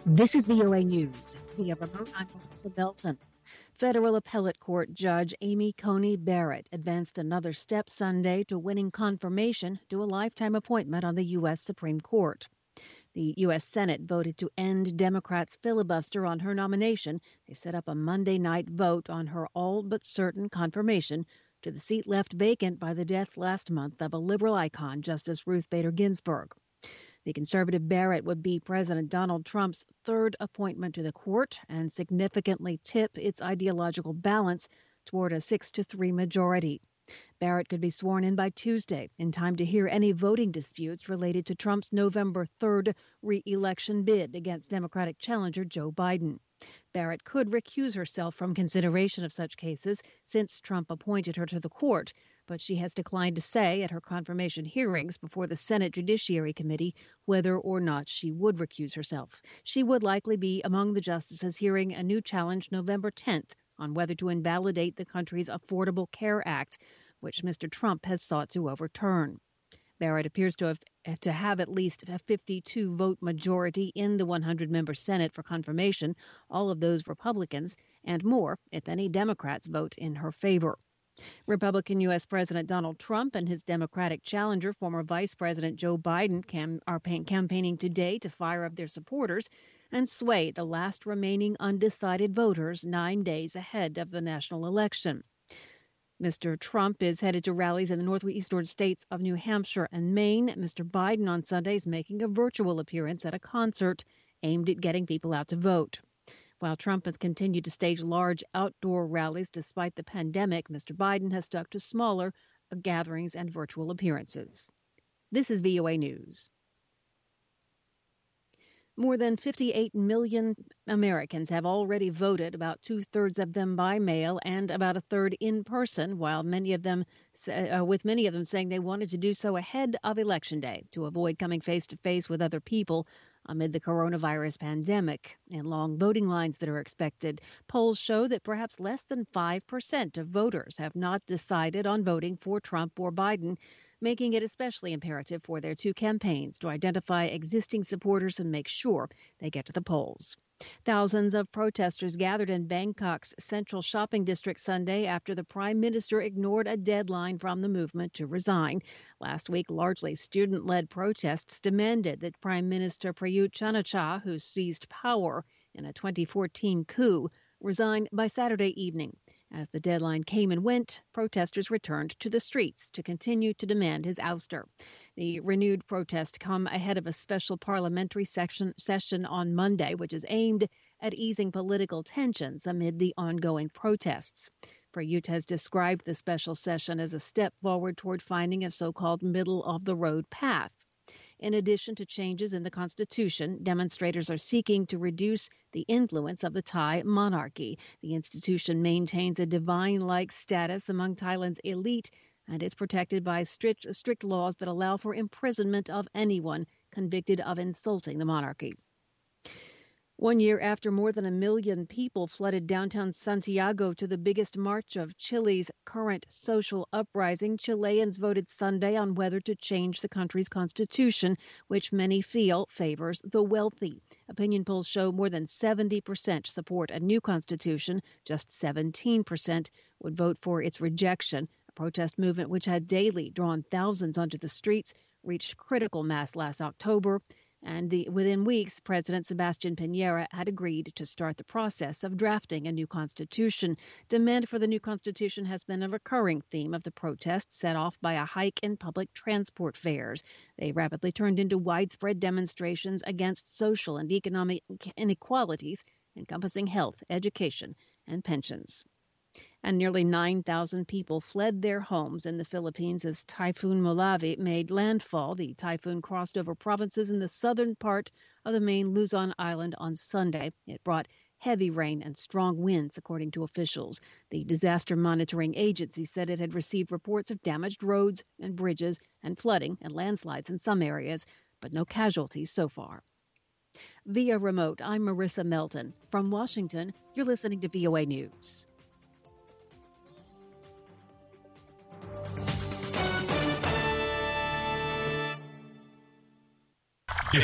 This is VOA News. Via remote, I'm Melissa Belton. Federal Appellate Court Judge Amy Coney Barrett advanced another step Sunday to winning confirmation to a lifetime appointment on the U.S. Supreme Court. The U.S. Senate voted to end Democrats' filibuster on her nomination. They set up a Monday night vote on her all but certain confirmation to the seat left vacant by the death last month of a liberal icon, Justice Ruth Bader Ginsburg. The conservative Barrett would be President Donald Trump's third appointment to the court and significantly tip its ideological balance toward a 6-3 majority. Barrett could be sworn in by Tuesday in time to hear any voting disputes related to Trump's November 3rd re-election bid against Democratic challenger Joe Biden. Barrett could recuse herself from consideration of such cases since Trump appointed her to the court, but she has declined to say at her confirmation hearings before the Senate Judiciary Committee whether or not she would recuse herself. She would likely be among the justices hearing a new challenge November 10th on whether to invalidate the country's Affordable Care Act, which Mr. Trump has sought to overturn. Barrett appears to have at least a 52-vote majority in the 100-member Senate for confirmation, all of those Republicans, and more if any Democrats vote in her favor. Republican U.S. President Donald Trump and his Democratic challenger, former Vice President Joe Biden, are campaigning today to fire up their supporters and sway the last remaining undecided voters 9 days ahead of the national election. Mr. Trump is headed to rallies in the northeastern states of New Hampshire and Maine. Mr. Biden on Sunday is making a virtual appearance at a concert aimed at getting people out to vote. While Trump has continued to stage large outdoor rallies despite the pandemic, Mr. Biden has stuck to smaller gatherings and virtual appearances. This is VOA News. More than 58 million Americans have already voted, about two-thirds of them by mail and about a third in person, while many of them saying they wanted to do so ahead of Election Day to avoid coming face-to-face with other people amid the coronavirus pandemic and long voting lines that are expected. Polls show that perhaps less than 5% of voters have not decided on voting for Trump or Biden, making it especially imperative for their two campaigns to identify existing supporters and make sure they get to the polls. Thousands of protesters gathered in Bangkok's central shopping district Sunday after the prime minister ignored a deadline from the movement to resign. Last week, largely student-led protests demanded that Prime Minister Prayut Chan-o-cha, who seized power in a 2014 coup, resign by Saturday evening. As the deadline came and went, protesters returned to the streets to continue to demand his ouster. The renewed protest come ahead of a special parliamentary session on Monday, which is aimed at easing political tensions amid the ongoing protests. Prayut has described the special session as a step forward toward finding a so-called middle-of-the-road path. In addition to changes in the Constitution, demonstrators are seeking to reduce the influence of the Thai monarchy. The institution maintains a divine-like status among Thailand's elite and is protected by strict laws that allow for imprisonment of anyone convicted of insulting the monarchy. 1 year after more than 1 million people flooded downtown Santiago to the biggest march of Chile's current social uprising, Chileans voted Sunday on whether to change the country's constitution, which many feel favors the wealthy. Opinion polls show more than 70% support a new constitution. Just 17% would vote for its rejection. A protest movement which had daily drawn thousands onto the streets reached critical mass last October. And within weeks, President Sebastián Piñera had agreed to start the process of drafting a new constitution. Demand for the new constitution has been a recurring theme of the protests, set off by a hike in public transport fares. They rapidly turned into widespread demonstrations against social and economic inequalities, encompassing health, education, and pensions. And nearly 9,000 people fled their homes in the Philippines as Typhoon Molavi made landfall. The typhoon crossed over provinces in the southern part of the main Luzon island on Sunday. It brought heavy rain and strong winds, according to officials. The Disaster Monitoring Agency said it had received reports of damaged roads and bridges and flooding and landslides in some areas, but no casualties so far. Via remote, I'm Marissa Melton. From Washington, you're listening to VOA News.